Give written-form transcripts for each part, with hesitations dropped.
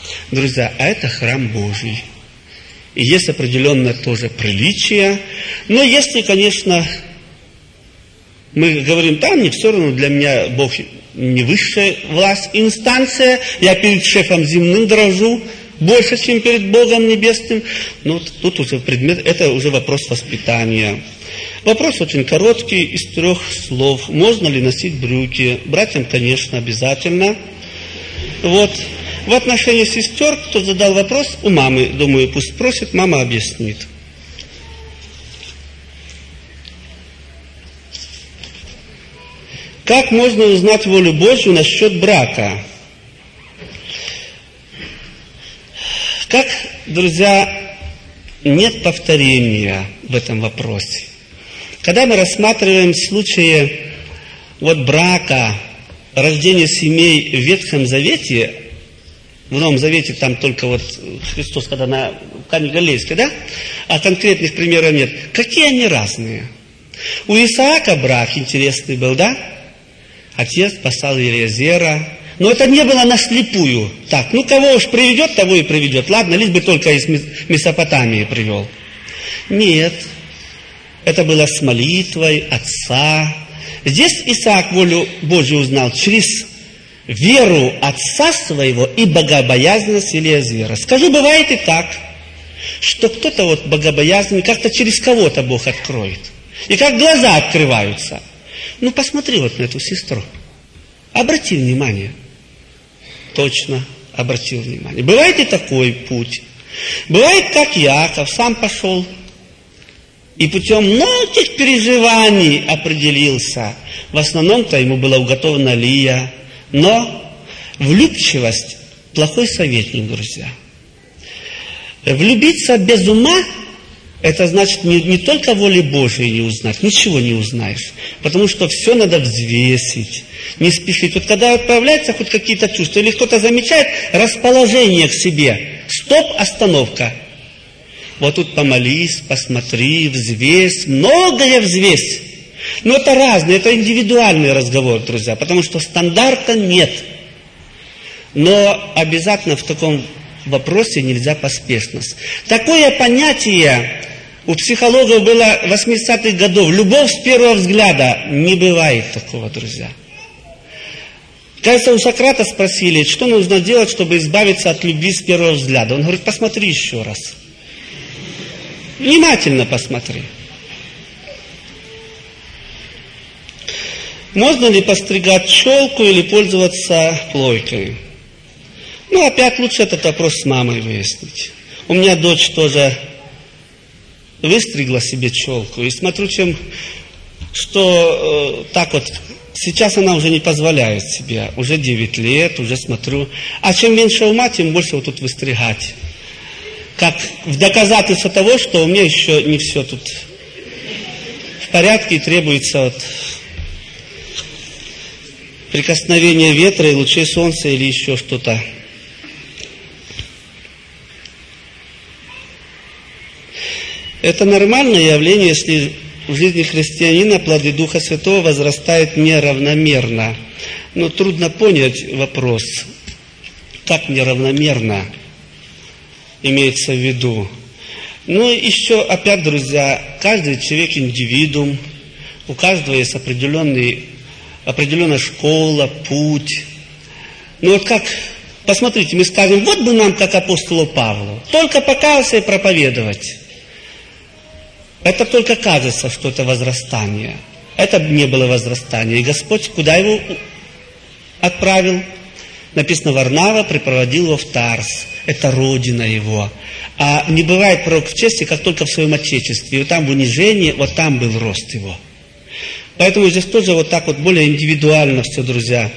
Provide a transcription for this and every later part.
Друзья, а это храм Божий. И есть определенное тоже приличие. Но если, конечно, мы говорим, там не все равно, для меня Бог не высшая власть, инстанция, я перед шефом земным дрожу больше, чем перед Богом небесным. Но тут уже предмет, это уже вопрос воспитания. Вопрос очень короткий, из 3 слов. Можно ли носить брюки? Братьям, конечно, обязательно. Вот. В отношении сестер, кто задал вопрос, у мамы, думаю, пусть спросит, мама объяснит. Как можно узнать волю Божью насчет брака? Как, друзья, нет повторения в этом вопросе. Когда мы рассматриваем случаи брака, рождения семей в Ветхом Завете, в Новом Завете там только Христос, когда на Кане Галилейской, да? А конкретных примеров нет. Какие они разные? У Исаака брак интересный был, да? Отец послал Елиезера. Но это не было наслепую. Так, кого уж приведет, того и приведет. Ладно, лишь бы только из Месопотамии привел. Нет. Это было с молитвой отца. Здесь Исаак волю Божью узнал через веру отца своего и богобоязненность Елиезера. Скажу, бывает и так, что кто-то богобоязненный, как-то через кого-то Бог откроет. И как глаза открываются. Посмотри на эту сестру. Обрати внимание. Точно, обратил внимание. Бывает и такой путь. Бывает, как Иаков, сам пошел. И путем многих переживаний определился. В основном-то ему была уготована Лия. Но влюбчивость – плохой советник, друзья. Влюбиться без ума – это значит не только воли Божией не узнать, ничего не узнаешь. Потому что все надо взвесить, не спешить. Когда появляются хоть какие-то чувства, или кто-то замечает расположение к себе, стоп, остановка. Тут помолись, посмотри, взвесь, многое взвесь. Но это разные, это индивидуальный разговор, друзья, потому что стандарта нет. Но обязательно в таком вопросе нельзя поспешность. Такое понятие у психологов было 80-х годов. Любовь с первого взгляда. Не бывает такого, друзья. Кажется, у Сократа спросили, что нужно делать, чтобы избавиться от любви с первого взгляда. Он говорит, посмотри еще раз. Внимательно посмотри. Можно ли постригать челку или пользоваться плойкой? Опять лучше этот вопрос с мамой выяснить. У меня дочь тоже выстригла себе челку. И смотрю, что сейчас она уже не позволяет себе. Уже 9 лет, уже смотрю. А чем меньше ума, тем больше тут выстригать. Как в доказательство того, что у меня еще не все тут в порядке и требуется прикосновение ветра и лучей солнца или еще что-то. Это нормальное явление, если в жизни христианина плоды Духа Святого возрастают неравномерно. Но трудно понять вопрос, как неравномерно имеется в виду. Еще опять, друзья, каждый человек индивидуум, у каждого есть определенная школа, путь. Посмотрите, мы скажем, бы нам, как апостолу Павлу, только покаяться и проповедовать. Это только кажется, что это возрастание. Это не было возрастание. И Господь куда его отправил? Написано, Варнава припроводил его в Тарс. Это родина его. А не бывает пророк в чести, как только в своем отечестве. И там в унижении, там был рост его. Поэтому здесь тоже более индивидуально все, друзья.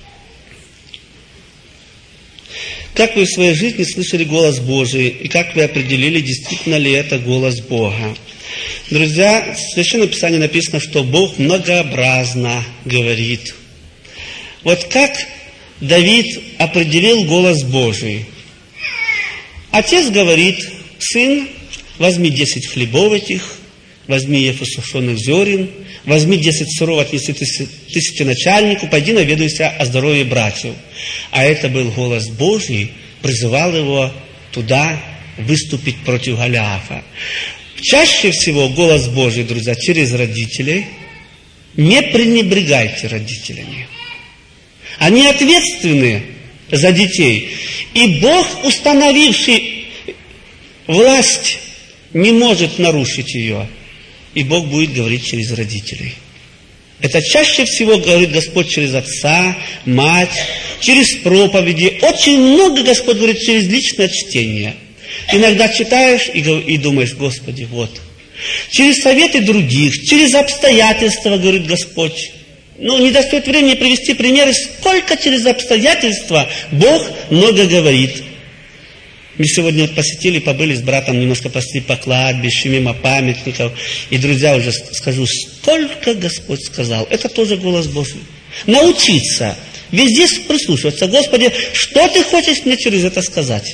Как вы в своей жизни слышали голос Божий? И как вы определили, действительно ли это голос Бога? Друзья, в Священном Писании написано, что Бог многообразно говорит. Как Давид определил голос Божий? Отец говорит, сын, возьми 10 хлебов этих, возьми ев сушеных зерен, возьми 10 сыров, отнеси тысячи начальнику, пойди наведайся о здоровье братьев. А это был голос Божий, призывал его туда выступить против Голиафа. Чаще всего голос Божий, друзья, через родителей. Не пренебрегайте родителями. Они ответственны за детей. И Бог, установивший власть, не может нарушить ее. И Бог будет говорить через родителей. Это чаще всего говорит Господь через отца, мать, через проповеди. Очень много Господь говорит через личное чтение. Иногда читаешь и думаешь: Господи, вот. Через советы других, через обстоятельства, говорит Господь. Не достает времени привести примеры, сколько через обстоятельства Бог много говорит. Мы сегодня посетили, побыли с братом, немножко пошли по кладбищу, мимо памятников. И, друзья, уже скажу, сколько Господь сказал. Это тоже голос Божий. Научиться, везде прислушиваться. Господи, что Ты хочешь мне через это сказать?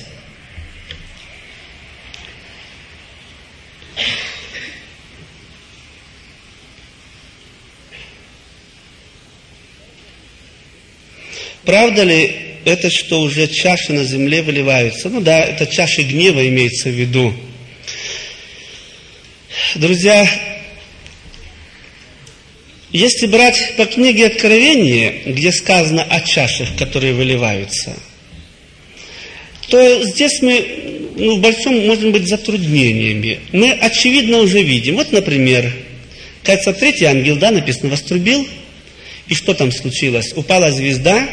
Правда ли это, что уже чаши на земле выливаются? Да, это чаши гнева имеется в виду. Друзья, если брать по книге Откровения, где сказано о чашах, которые выливаются, то здесь мы в большом, может быть, затруднениями. Мы, очевидно, уже видим. Вот, например, кажется, третий ангел, написано, вострубил. И что там случилось? Упала звезда,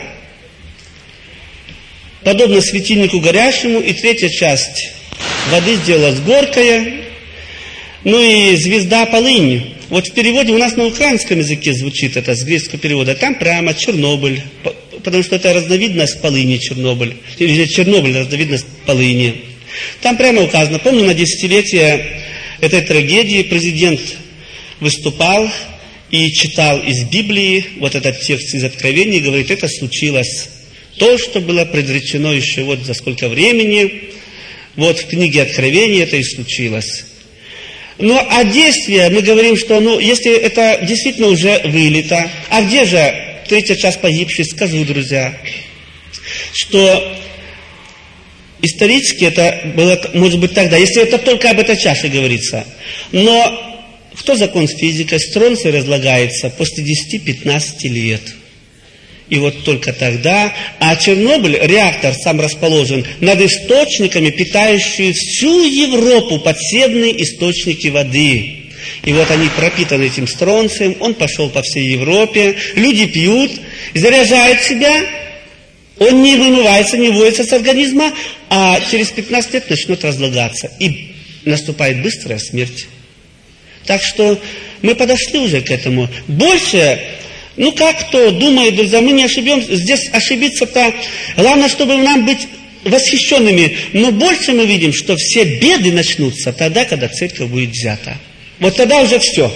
подобно светильнику горящему, и третья часть воды сделалась горькая, и звезда полынь. Вот в переводе у нас на украинском языке звучит это, с греческого перевода, там прямо Чернобыль, потому что это разновидность полыни Чернобыль, или Чернобыль разновидность полыни. Там прямо указано, помню, на 10-летие этой трагедии президент выступал и читал из Библии вот этот текст из Откровения, и говорит, это случилось. То, что было предречено еще за сколько времени, в книге Откровения это и случилось. А действие, мы говорим, что, если это действительно уже вылито, а где же третья часть погибших, скажу, друзья, что исторически это было, может быть, тогда, если это только об этой чаше говорится. Но кто закон с физикой? Стронций разлагается после 10-15 лет. И вот только тогда, а Чернобыль, реактор сам расположен над источниками, питающими всю Европу, подземные источники воды. И вот они пропитаны этим стронцием, он пошел по всей Европе, люди пьют, заряжают себя, он не вымывается, не выводится с организма, а через 15 лет начнет разлагаться. И наступает быстрая смерть. Так что мы подошли уже к этому. Больше... как кто думает, друзья, мы не ошибемся. Здесь ошибиться-то, главное, чтобы нам быть восхищенными. Но больше мы видим, что все беды начнутся тогда, когда церковь будет взята. Вот тогда уже все.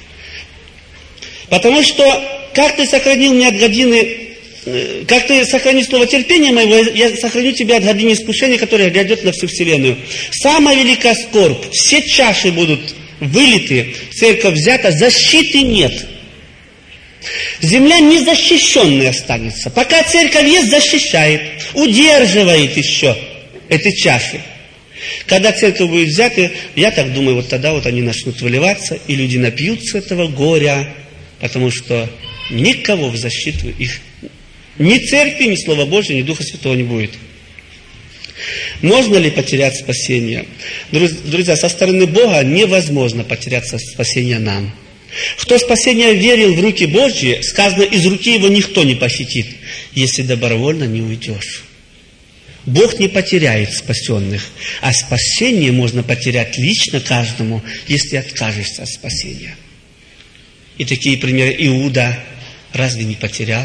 Потому что, как ты сохранил меня от годины, как ты сохранил слово терпения моего, я сохраню тебя от годины искушения, которое грядет на всю вселенную. Самая великая скорбь, все чаши будут вылиты, церковь взята, защиты нет. Земля незащищенной останется. Пока церковь есть, защищает, удерживает еще эти чаши. Когда церковь будет взята, я так думаю, вот тогда они начнут выливаться, и люди напьются этого горя, потому что никого в защиту их, ни церкви, ни Слова Божьего, ни Духа Святого не будет. Можно ли потерять спасение? Друзья, со стороны Бога невозможно потерять спасение нам. Кто спасение верил в руки Божьи, сказано, из руки его никто не похитит, если добровольно не уйдешь. Бог не потеряет спасенных, а спасение можно потерять лично каждому, если откажешься от спасения. И такие примеры. Иуда разве не потерял?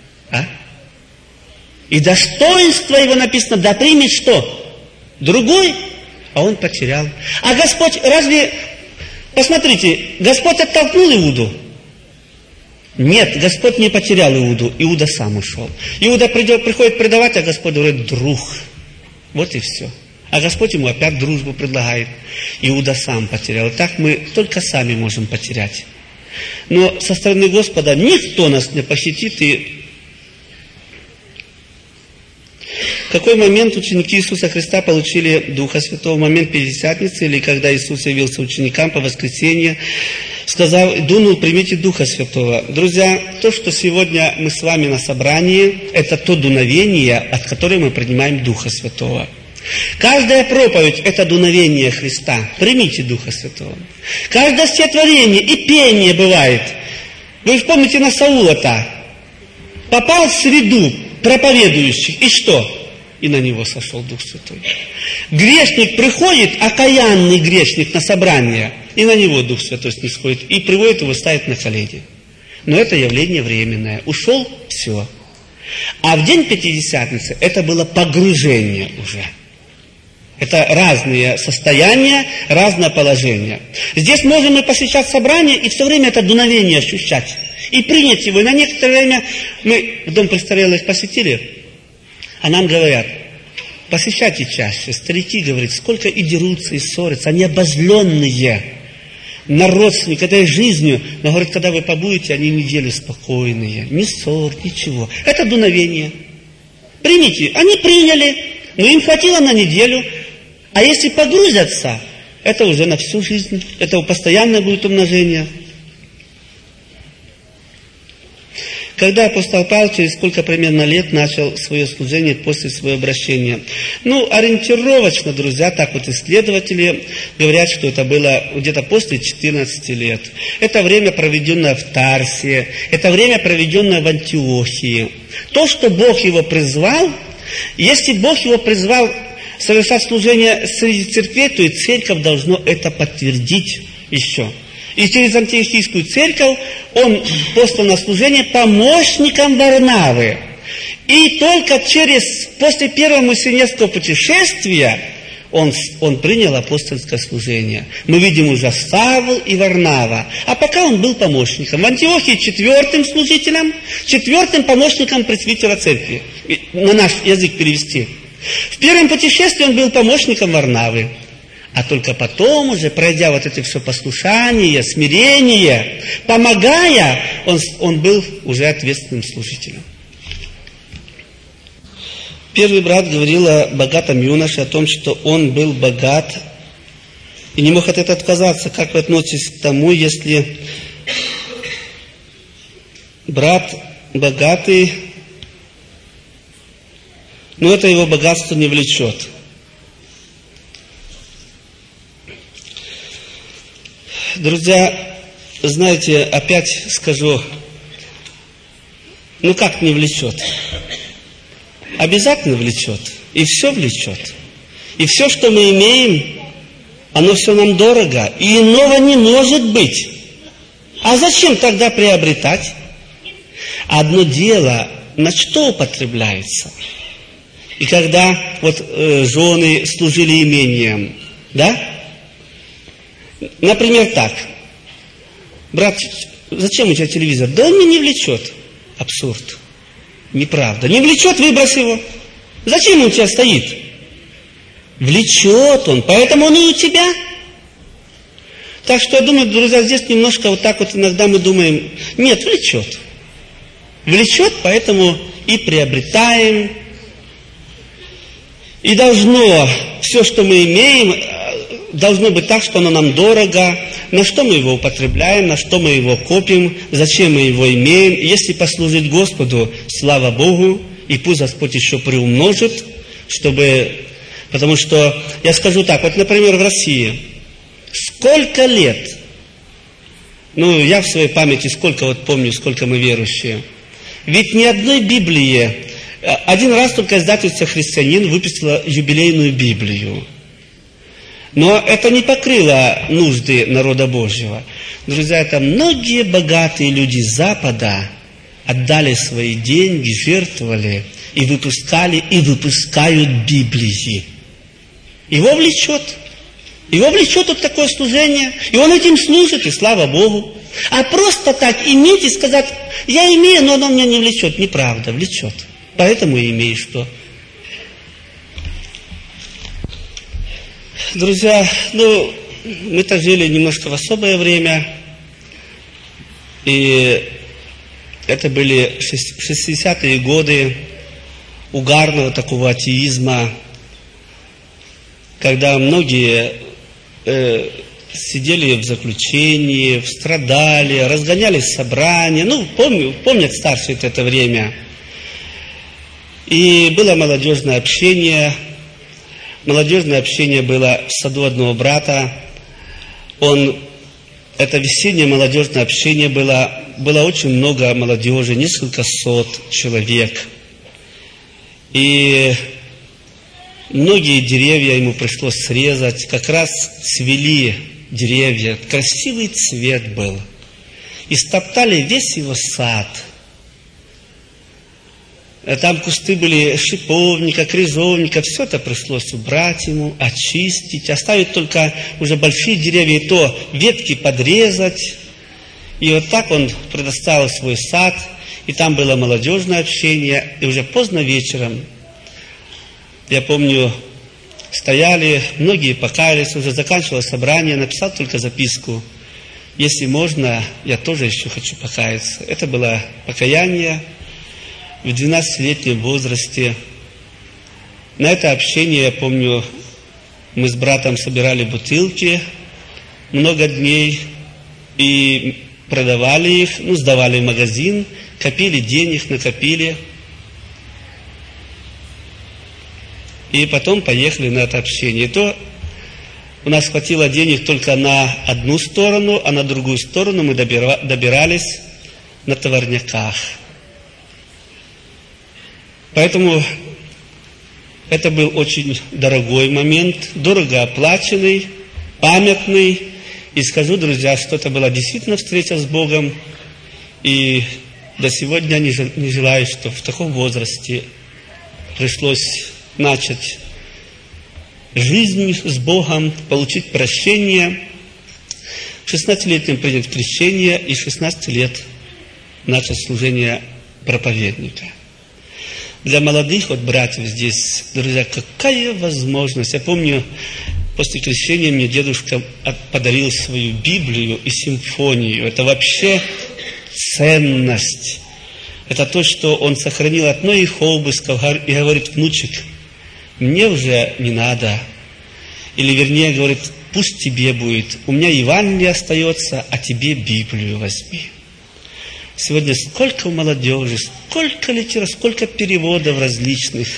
И достоинство его написано, да примет что? Другой, а он потерял. А Господь разве... Посмотрите, Господь оттолкнул Иуду? Нет, Господь не потерял Иуду, Иуда сам ушел. Иуда приходит предавать, а Господь говорит, друг. Вот и все. А Господь ему опять дружбу предлагает. Иуда сам потерял. И так мы только сами можем потерять. Но со стороны Господа никто нас не похитит. И какой момент ученики Иисуса Христа получили Духа Святого? В момент Пятидесятницы, или когда Иисус явился ученикам по воскресенье, сказал, дунул, примите Духа Святого. Друзья, то, что сегодня мы с вами на собрании, это то дуновение, от которого мы принимаем Духа Святого. Каждая проповедь – это дуновение Христа. Примите Духа Святого. Каждое стихотворение и пение бывает. Вы вспомните на Саула-то. Попал в среду проповедующих. И что? И на него сошел Дух Святой. Грешник приходит, окаянный грешник на собрание, и на него Дух Святой снисходит, и приводит его, ставит на колени. Но это явление временное. Ушел – все. А в день Пятидесятницы это было погружение уже. Это разные состояния, разное положение. Здесь можем мы посещать собрание и все время это дуновение ощущать. И принять его. И на некоторое время мы в дом престарелых посетили, а нам говорят, посещайте чаще. Старики, говорят, сколько и дерутся, и ссорятся. Они обозленные на родственник этой жизнью. Но, говорят, когда вы побудете, они неделю спокойные. Ни ссор, ничего. Это дуновение. Примите. Они приняли, но им хватило на неделю. А если погрузятся, это уже на всю жизнь. Это постоянное будет умножение. Когда апостол Павел через сколько примерно лет начал свое служение после своего обращения? Ориентировочно, друзья, так вот исследователи говорят, что это было где-то после 14 лет. Это время, проведенное в Тарсе, это время, проведенное в Антиохии. То, что Бог его призвал, если Бог его призвал совершать служение среди церквей, то и церковь должно это подтвердить еще. И через Антиохийскую церковь он послан на служение помощником Варнавы. И только после первого миссионерского путешествия он принял апостольское служение. Мы видим уже Савл и Варнава. А пока он был помощником. В Антиохии четвертым служителем, четвертым помощником пресвитера церкви. На наш язык перевести. В первом путешествии он был помощником Варнавы. А только потом уже, пройдя вот это все послушание, смирение, помогая, он был уже ответственным служителем. Первый брат говорил о богатом юноше, о том, что он был богат и не мог от этого отказаться. Как вы относитесь к тому, если брат богатый, но это его богатство не влечет? Друзья, знаете, опять скажу, как не влечет? Обязательно влечет. И все влечет. И все, что мы имеем, оно все нам дорого. И иного не может быть. А зачем тогда приобретать? Одно дело, на что употребляется. И когда жены служили имением, да? Например, так. Брат, зачем у тебя телевизор? Да он меня не влечет. Абсурд. Неправда. Не влечет, выбрось его. Зачем он у тебя стоит? Влечет он, поэтому он и у тебя. Так что я думаю, друзья, здесь немножко вот так вот иногда мы думаем, нет, влечет. Влечет, поэтому и приобретаем. И должно, все, что мы имеем, должно быть так, что оно нам дорого, на что мы его употребляем, на что мы его копим, зачем мы его имеем. Если послужить Господу, слава Богу, и пусть Господь еще приумножит, потому что, я скажу так, например, в России, сколько лет, я в своей памяти помню, сколько мы верующие, ведь ни одной Библии, один раз только издательство «Христианин» выпустило юбилейную Библию. Но это не покрыло нужды народа Божьего. Друзья, это многие богатые люди Запада отдали свои деньги, жертвовали и выпускали, и выпускают Библии. Его влечет. Его влечет вот такое служение. И он этим служит, и слава Богу. А просто так иметь и сказать, я имею, но оно меня не влечет. Неправда, влечет. Поэтому и имеешь что. Друзья, мы-то жили немножко в особое время, и это были 60-е годы, угарного такого атеизма, когда многие сидели в заключении, страдали, разгонялись в собрания. Ну, помнят старшие это время. И было молодежное общение. Молодежное общение было в саду одного брата. Это весеннее молодежное общение было очень много молодежи, несколько сот человек. И многие деревья ему пришлось срезать, как раз свели деревья, красивый цвет был. И стоптали весь его сад. Там кусты были шиповника, крыжовника, все это пришлось убрать ему, очистить, оставить только уже большие деревья, и то ветки подрезать. И вот так он предоставил свой сад, и там было молодежное общение, и уже поздно вечером, я помню, стояли, многие покаялись, уже заканчивалось собрание, написал только записку: если можно, я тоже еще хочу покаяться. Это было покаяние в 12-летнем возрасте. На это общение, я помню, мы с братом собирали бутылки много дней и продавали их, сдавали в магазин, копили денег, накопили. И потом поехали на это общение. И то у нас хватило денег только на одну сторону, а на другую сторону мы добирались на товарняках. Поэтому это был очень дорогой момент, дорого оплаченный, памятный. И скажу, друзья, что это была действительно встреча с Богом. И до сегодня не желаю, что в таком возрасте пришлось начать жизнь с Богом, получить прощение. В 16-летнем принять крещение и 16 лет начать служение проповедника. Для молодых братьев здесь, друзья, какая возможность. Я помню, после крещения мне дедушка подарил свою Библию и симфонию. Это вообще ценность. Это то, что он сохранил от многих обысков и говорит: внучек, мне уже не надо. Или вернее говорит: пусть тебе будет. У меня Евангелие остается, а тебе Библию возьми. Сегодня сколько молодежи, сколько литературы, сколько переводов различных.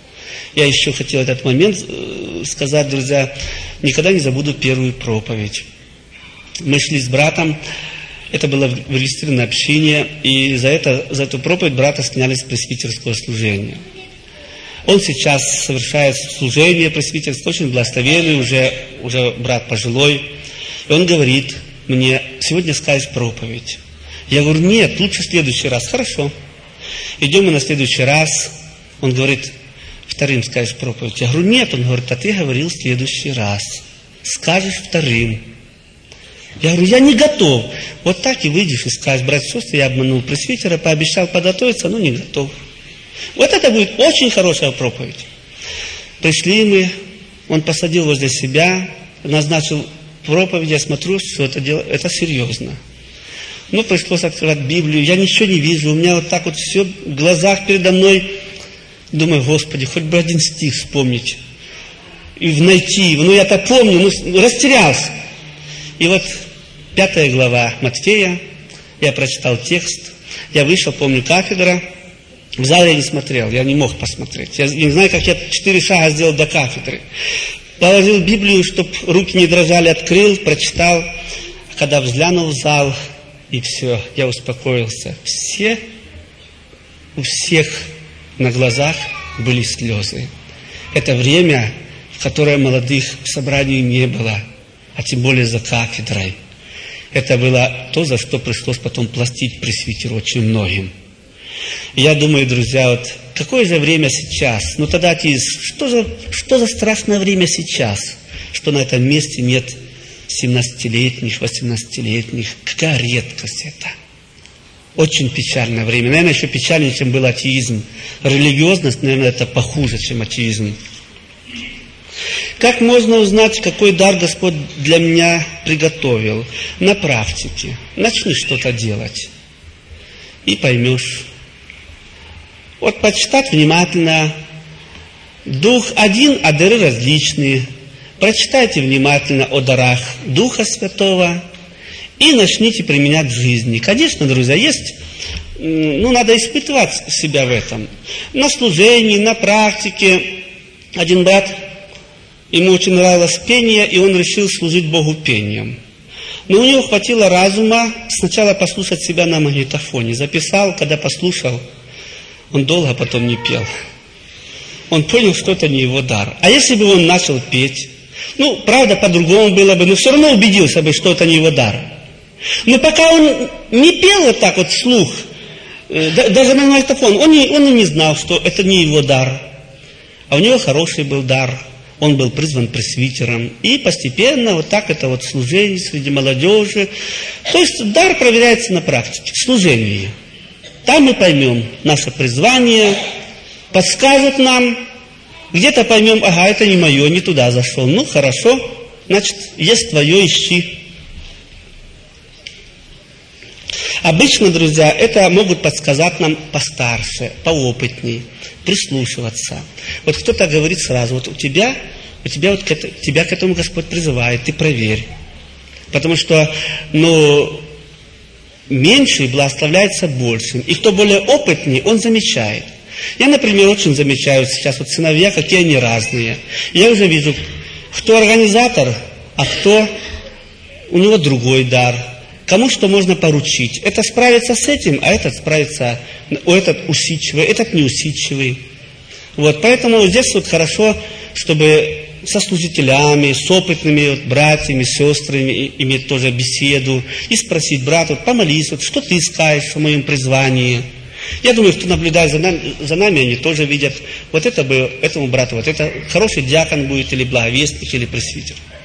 Я еще хотел этот момент сказать, друзья, никогда не забуду первую проповедь. Мы шли с братом, это было в регистрированное общение, и за эту проповедь брата сняли с пресвитерского служения. Он сейчас совершает служение пресвитерское, очень благословенный, уже брат пожилой. И он говорит мне: сегодня скажешь проповедь. Я говорю: нет, лучше в следующий раз. Хорошо. Идем мы на следующий раз. Он говорит: вторым скажешь проповедь. Я говорю: нет. Он говорит: а ты говорил в следующий раз. Скажешь вторым. Я говорю: я не готов. Вот так и выйдешь и скажешь: братья и сестры, я обманул пресвитера, пообещал подготовиться, но не готов. Вот это будет очень хорошая проповедь. Пришли мы, он посадил возле себя, назначил проповедь, я смотрю, что это серьезно. Ну, пришлось открывать Библию, я ничего не вижу, у меня вот так вот все в глазах передо мной. Думаю: Господи, хоть бы один стих вспомнить и найти его. Ну, я-то помню, растерялся. И вот 5 глава Матфея, я прочитал текст, я вышел, помню, кафедра. В зал я не смотрел, я не мог посмотреть. Я не знаю, как я 4 шага сделал до кафедры. Положил Библию, чтобы руки не дрожали, открыл, прочитал. Когда взглянул в зал, и все, я успокоился. У всех на глазах были слезы. Это время, в которое молодых в собрании не было, а тем более за кафедрой. Это было то, за что пришлось потом платить пресвитеру очень многим. Я думаю, друзья, вот какое же время сейчас? Ну тогда атеист, что за страшное время сейчас, что на этом месте нет 17-летних, 18-летних? Какая редкость это? Очень печальное время. Наверное, еще печальнее, чем был атеизм. Религиозность, наверное, это похуже, чем атеизм. Как можно узнать, какой дар Господь для меня приготовил? На практике. Начни что-то делать. И поймешь. Вот почитать внимательно. Дух один, а дары различные. Прочитайте внимательно о дарах Духа Святого и начните применять в жизни. Конечно, друзья, есть, надо испытывать себя в этом. На служении, на практике. Один брат, ему очень нравилось пение, и он решил служить Богу пением. Но у него хватило разума сначала послушать себя на магнитофоне. Записал, когда послушал, он долго потом не пел. Он понял, что это не его дар. А если бы он начал петь, правда, по-другому было бы, но все равно убедился бы, что это не его дар. Но пока он не пел вот так вот вслух, даже на магнитофон, он и не знал, что это не его дар. А у него хороший был дар. Он был призван пресвитером. И постепенно вот так это вот служение среди молодежи. То есть дар проверяется на практике, в служении. Там мы поймем наше призвание, подскажут нам, где-то поймем, ага, это не мое, не туда зашел. Хорошо, значит, есть твое, ищи. Обычно, друзья, это могут подсказать нам постарше, поопытнее, прислушиваться. Вот кто-то говорит сразу, вот тебя к этому Господь призывает, ты проверь. Потому что, меньший благословляется большим. И кто более опытнее, он замечает. Я, например, очень замечаю сейчас вот сыновья, какие они разные. Я уже вижу, кто организатор, а кто у него другой дар. Кому что можно поручить. Это справится с этим, а этот справится, этот усидчивый, этот неусидчивый. Вот, поэтому здесь вот хорошо, чтобы со служителями, с опытными братьями, сестрами иметь тоже беседу и спросить: брат, помолись, что ты скажешь о моем призвании. Я думаю, кто наблюдает за нами, они тоже видят, этому брату, это хороший диакон будет, или благовестник, или пресвитер.